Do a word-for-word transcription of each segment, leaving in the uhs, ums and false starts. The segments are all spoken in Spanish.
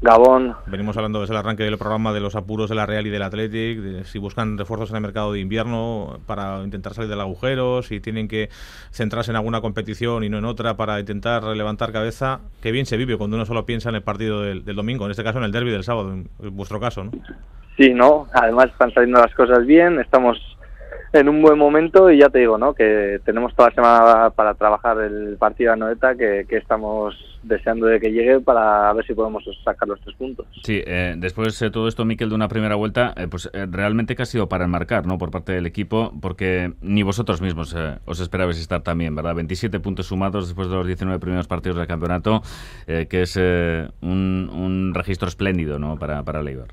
Gabón. Venimos hablando desde el arranque del programa de los apuros de la Real y del Athletic, de si buscan refuerzos en el mercado de invierno para intentar salir del agujero, si tienen que centrarse en alguna competición y no en otra para intentar levantar cabeza. Qué bien se vive cuando uno solo piensa en el partido del, del domingo, en este caso en el derbi del sábado, en, en vuestro caso, ¿no? Sí, ¿no? Además están saliendo las cosas bien, estamos en un buen momento y ya te digo, ¿no? Que tenemos toda la semana para trabajar el partido de Anoeta, que, que estamos deseando de que llegue para ver si podemos sacar los tres puntos. Sí, eh, después de eh, todo esto, Miquel, de una primera vuelta, eh, pues eh, realmente que ha sido para enmarcar, ¿no? Por parte del equipo, porque ni vosotros mismos eh, os esperabais estar tan bien, ¿verdad? veintisiete puntos sumados después de los diecinueve primeros partidos del campeonato, eh, que es eh, un, un registro espléndido, ¿no? Para, para el Eibar.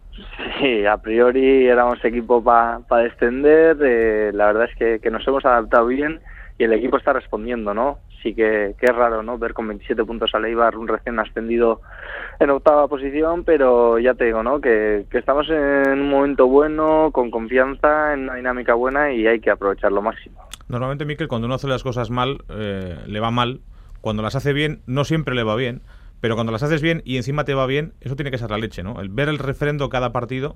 Sí, a priori éramos equipo para pa descender, eh, la verdad es que, que nos hemos adaptado bien y el equipo está respondiendo, ¿no? Sí que, que es raro, ¿no? Ver con veintisiete puntos al Eibar, un recién ascendido en octava posición, pero ya te digo, ¿no? Que, que estamos en un momento bueno, con confianza, en una dinámica buena y hay que aprovecharlo máximo. Normalmente, Miquel, cuando uno hace las cosas mal, eh, le va mal. Cuando las hace bien, no siempre le va bien. Pero cuando las haces bien y encima te va bien, eso tiene que ser la leche, ¿no? El ver el refrendo cada partido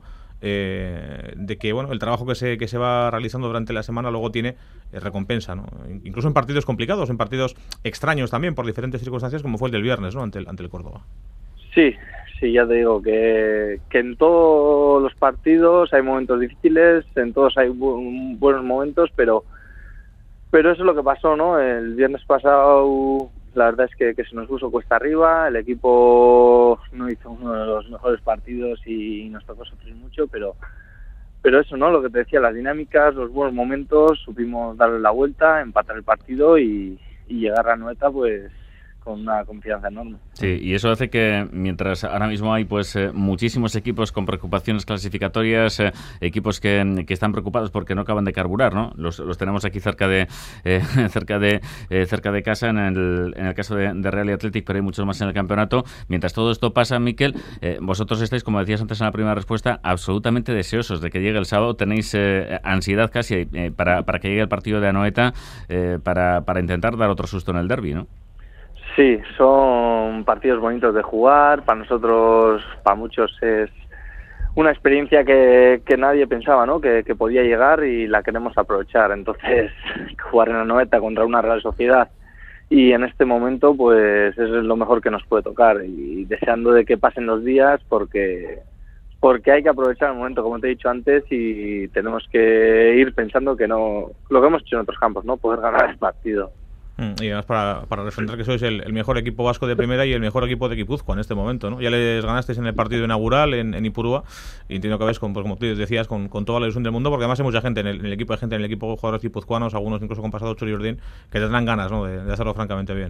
eh, de que, bueno, el trabajo que se que se va realizando durante la semana luego tiene eh, recompensa, ¿no? Incluso en partidos complicados, en partidos extraños también, por diferentes circunstancias, como fue el del viernes, ¿no? Ante el, ante el Córdoba. Sí, sí, ya te digo que, que en todos los partidos hay momentos difíciles, en todos hay bu- buenos momentos, pero pero eso es lo que pasó, ¿no? El viernes pasado la verdad es que, que se nos puso cuesta arriba, el equipo no hizo uno de los mejores partidos y nos tocó sufrir mucho, pero pero eso, ¿no? Lo que te decía, las dinámicas, los buenos momentos, supimos darle la vuelta, empatar el partido y, y llegar a Anoeta, pues con una confianza enorme. Sí, y eso hace que mientras ahora mismo hay pues eh, muchísimos equipos con preocupaciones clasificatorias, eh, equipos que, que están preocupados porque no acaban de carburar, ¿no? Los, los tenemos aquí cerca de eh, cerca de eh, cerca de casa en el, en el caso de, de Real y Athletic, pero hay muchos más en el campeonato. Mientras todo esto pasa, Miquel, eh, vosotros estáis, como decías antes en la primera respuesta, absolutamente deseosos de que llegue el sábado. Tenéis eh, ansiedad casi eh, para, para que llegue el partido de Anoeta eh, para, para intentar dar otro susto en el derbi, ¿no? Sí, son partidos bonitos de jugar, para nosotros, para muchos es una experiencia que, que nadie pensaba, ¿no? Que, que podía llegar y la queremos aprovechar. Entonces, jugar en Anoeta contra una Real Sociedad y en este momento, pues eso es lo mejor que nos puede tocar y deseando de que pasen los días porque porque hay que aprovechar el momento, como te he dicho antes, y tenemos que ir pensando que no, lo que hemos hecho en otros campos, ¿no? Poder ganar el partido. Y además para, para refrendar que sois el, el mejor equipo vasco de primera y el mejor equipo de Guipúzcoa en este momento, ¿no? Ya les ganasteis en el partido inaugural en, en Ipurúa y entiendo que ves, con, pues, como tú decías, con, con toda la ilusión del mundo, porque además hay mucha gente en el, en el equipo, hay gente en el equipo, jugadores guipuzcoanos, algunos incluso con pasado Churi Urdín, que tendrán ganas, ¿no? de, de hacerlo francamente bien.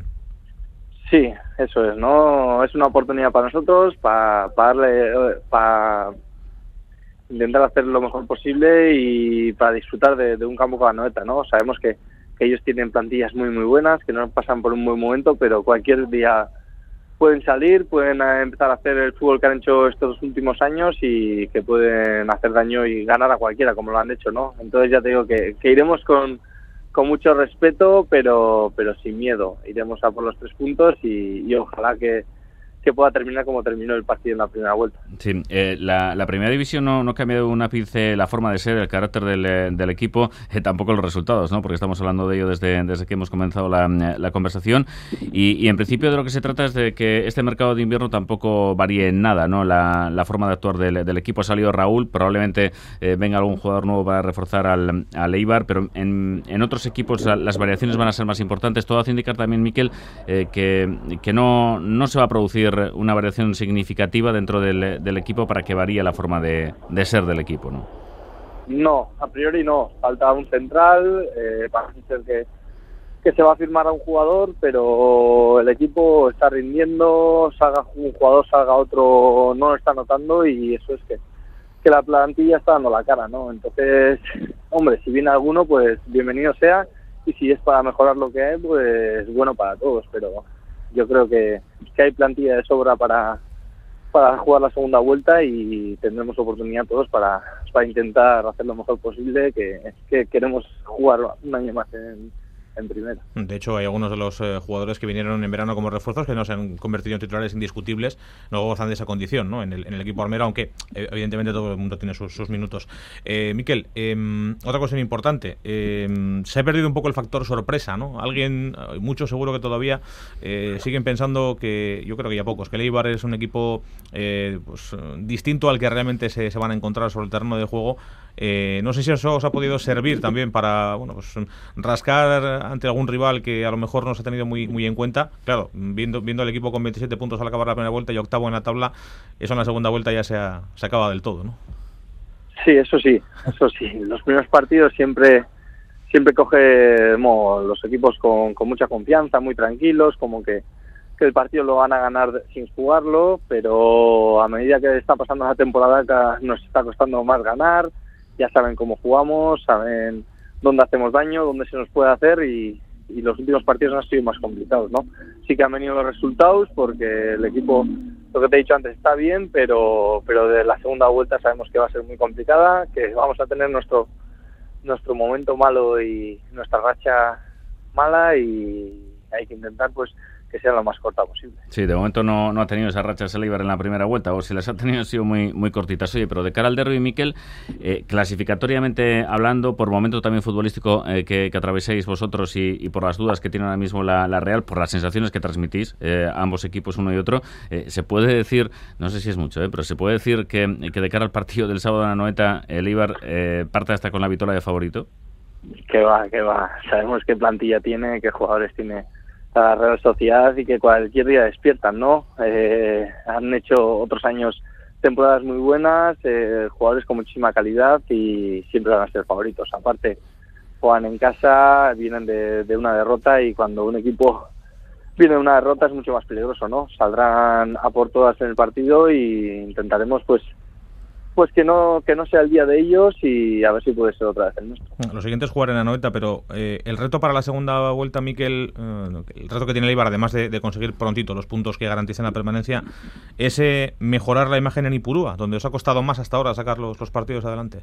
Sí, eso es, ¿no? Es una oportunidad para nosotros, para, para darle, para intentar hacer lo mejor posible y para disfrutar de, de un campo como Anoeta, ¿no? Sabemos que que ellos tienen plantillas muy muy buenas, que no pasan por un buen momento, pero cualquier día pueden salir, pueden empezar a hacer el fútbol que han hecho estos últimos años y que pueden hacer daño y ganar a cualquiera, como lo han hecho, ¿no? Entonces ya te digo que, que iremos con, con mucho respeto, pero pero sin miedo. Iremos a por los tres puntos y, y ojalá que que pueda terminar como terminó el partido en la primera vuelta. Sí, eh, la, la primera división no, no ha cambiado un ápice la forma de ser, el carácter del, del equipo, eh, tampoco los resultados, ¿no? Porque estamos hablando de ello desde, desde que hemos comenzado la, la conversación y, y en principio de lo que se trata es de que este mercado de invierno tampoco varíe en nada, ¿no? La, la forma de actuar del, del equipo. Ha salido Raúl, probablemente eh, venga algún jugador nuevo para reforzar al, al Eibar, pero en, en otros equipos las variaciones van a ser más importantes. Todo hace indicar también, Miquel, eh, que, que no, no se va a producir una variación significativa dentro del, del equipo para que varíe la forma de, de ser del equipo, ¿no? No, a priori no. Falta un central, eh, parece ser que, que se va a firmar a un jugador, pero el equipo está rindiendo, salga un jugador, salga otro, no lo está notando y eso es que, que la plantilla está dando la cara, ¿no? Entonces, hombre, si viene alguno, pues bienvenido sea y si es para mejorar lo que hay, pues bueno para todos, pero yo creo que, que hay plantilla de sobra para, para jugar la segunda vuelta y tendremos oportunidad todos para, para intentar hacer lo mejor posible, que, que queremos jugar un año más en, en primera. De hecho, hay algunos de los eh, jugadores que vinieron en verano como refuerzos que no se han convertido en titulares indiscutibles, no gozan de esa condición, ¿no? En el, en el equipo armero, aunque eh, evidentemente todo el mundo tiene sus, sus minutos. Eh, Miquel, eh, otra cuestión importante, eh, se ha perdido un poco el factor sorpresa, ¿no? Alguien, muchos seguro que todavía eh, siguen pensando que, yo creo que ya pocos, que el Eibar es un equipo eh, pues, distinto al que realmente se, se van a encontrar sobre el terreno de juego. Eh, no sé si eso os ha podido servir también para, bueno, pues rascar ante algún rival que a lo mejor no se ha tenido muy muy en cuenta. Claro, viendo viendo al equipo con veintisiete puntos al acabar la primera vuelta y octavo en la tabla, eso en la segunda vuelta ya se, ha, se acaba del todo, ¿no? Sí, eso sí, eso sí. Los primeros partidos siempre siempre cogemos los equipos con, con mucha confianza, muy tranquilos, como que, que el partido lo van a ganar sin jugarlo, pero a medida que está pasando la temporada nos está costando más ganar. Ya saben cómo jugamos, saben dónde hacemos daño, dónde se nos puede hacer y, y los últimos partidos han sido más complicados, ¿no? Sí que han venido los resultados porque el equipo, lo que te he dicho antes, está bien, pero pero de la segunda vuelta sabemos que va a ser muy complicada, que vamos a tener nuestro nuestro momento malo y nuestra racha mala y hay que intentar pues que sea lo más corta posible. Sí, de momento no, no ha tenido esas rachas el Eibar en la primera vuelta, o si las ha tenido han sido muy, muy cortitas. Oye, pero de cara al derbi, Miquel, eh, clasificatoriamente hablando, por momento también futbolístico eh, que, que atraveséis vosotros y, y por las dudas que tiene ahora mismo la, la Real, por las sensaciones que transmitís eh, ambos equipos, uno y otro, eh, se puede decir, no sé si es mucho, eh, pero se puede decir que, que de cara al partido del sábado en la Noeta, el Eibar eh, parte hasta con la vitola de favorito. Que va, que va. Sabemos qué plantilla tiene, qué jugadores tiene la Real Sociedad y que cualquier día despiertan, ¿no? Eh, han hecho otros años temporadas muy buenas, eh, jugadores con muchísima calidad y siempre van a ser favoritos. Aparte, juegan en casa, vienen de, de una derrota y cuando un equipo viene de una derrota es mucho más peligroso, ¿no? Saldrán a por todas en el partido y intentaremos, pues, pues que no que no sea el día de ellos y a ver si puede ser otra vez el nuestro. Lo siguiente es jugar en la Anoeta, pero eh, el reto para la segunda vuelta, Miquel, eh, el reto que tiene el Eibar, además de, de conseguir prontito los puntos que garanticen la permanencia, es eh, mejorar la imagen en Ipurúa, donde os ha costado más hasta ahora sacar los, los partidos adelante.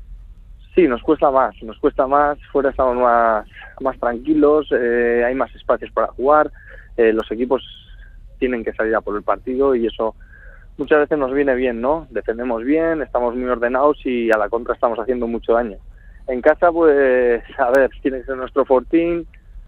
Sí, nos cuesta más, nos cuesta más, fuera estamos más, más tranquilos, eh, hay más espacios para jugar, eh, los equipos tienen que salir a por el partido y eso muchas veces nos viene bien, ¿no? Defendemos bien, estamos muy ordenados y a la contra estamos haciendo mucho daño. En casa, pues, a ver, tiene que ser nuestro fortín.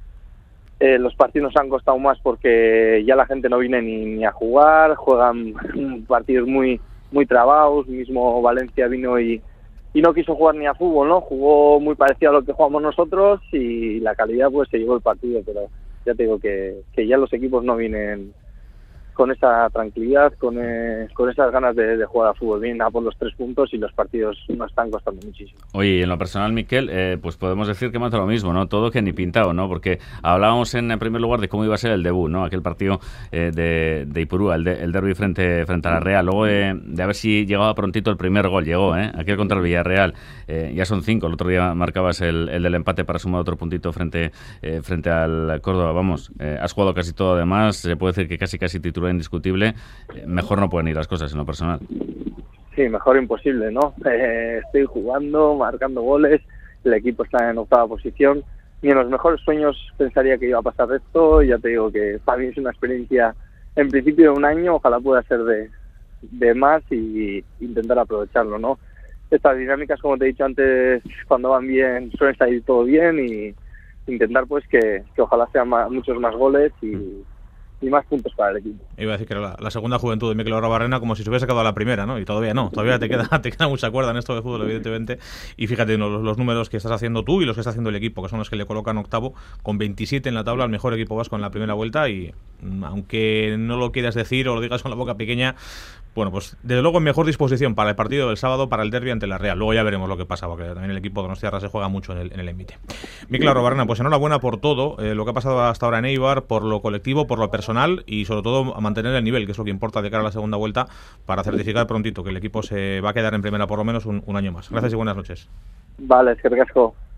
Eh, los partidos nos han costado más porque ya la gente no viene ni, ni a jugar, juegan partidos muy muy trabados. Mismo Valencia vino y, y no quiso jugar ni a fútbol, ¿no? Jugó muy parecido a lo que jugamos nosotros y la calidad, pues, se llevó el partido. Pero ya te digo que, que ya los equipos no vienen con esa tranquilidad, con, eh, con esas ganas de, de jugar a fútbol bien a por los tres puntos y los partidos nos están costando muchísimo. Oye, y en lo personal, Miquel, eh, pues podemos decir que más de lo mismo, ¿no? Todo que ni pintado, ¿no? Porque hablábamos en, en primer lugar de cómo iba a ser el debut, ¿no? Aquel partido eh, de, de Ipurúa, el, de, el derbi frente, frente a la Real. Luego eh, de a ver si llegaba prontito el primer gol, llegó, ¿eh? Aquel contra el Villarreal. Eh, ya son cinco, el otro día marcabas el, el del empate para sumar otro puntito frente, eh, frente al Córdoba. Vamos, eh, has jugado casi todo, además, se puede decir que casi casi titular indiscutible. Eh, mejor no pueden ir las cosas en lo personal. Sí, mejor imposible, ¿no? Eh, estoy jugando, marcando goles, el equipo está en octava posición. Ni en los mejores sueños pensaría que iba a pasar esto. Ya te digo que para mí es una experiencia, en principio de un año, ojalá pueda ser de, de más y intentar aprovecharlo, ¿no? Estas dinámicas, como te he dicho antes, cuando van bien, suelen salir todo bien y intentar pues que, que ojalá sean más, muchos más goles y y más puntos para el equipo. Iba a decir que era la, la segunda juventud de Miquel Arrobarrena, como si se hubiese quedado la primera, ¿no? Y todavía no, todavía te queda te queda mucha cuerda en esto de fútbol, evidentemente. Y fíjate, los, los números que estás haciendo tú y los que está haciendo el equipo, que son los que le colocan octavo, con veintisiete en la tabla, el mejor equipo vasco en la primera vuelta. Y aunque no lo quieras decir o lo digas con la boca pequeña, bueno, pues desde luego en mejor disposición para el partido del sábado, para el derbi ante la Real. Luego ya veremos lo que pasa, porque también el equipo de Donostiarra se juega mucho en el, en el envite. Miquel Arrobarrena, pues enhorabuena por todo, eh, lo que ha pasado hasta ahora en Eibar, por lo colectivo, por lo personal y sobre todo a mantener el nivel, que es lo que importa de cara a la segunda vuelta, para certificar prontito que el equipo se va a quedar en primera por lo menos un, un año más. Gracias y buenas noches. Vale, es que recasco.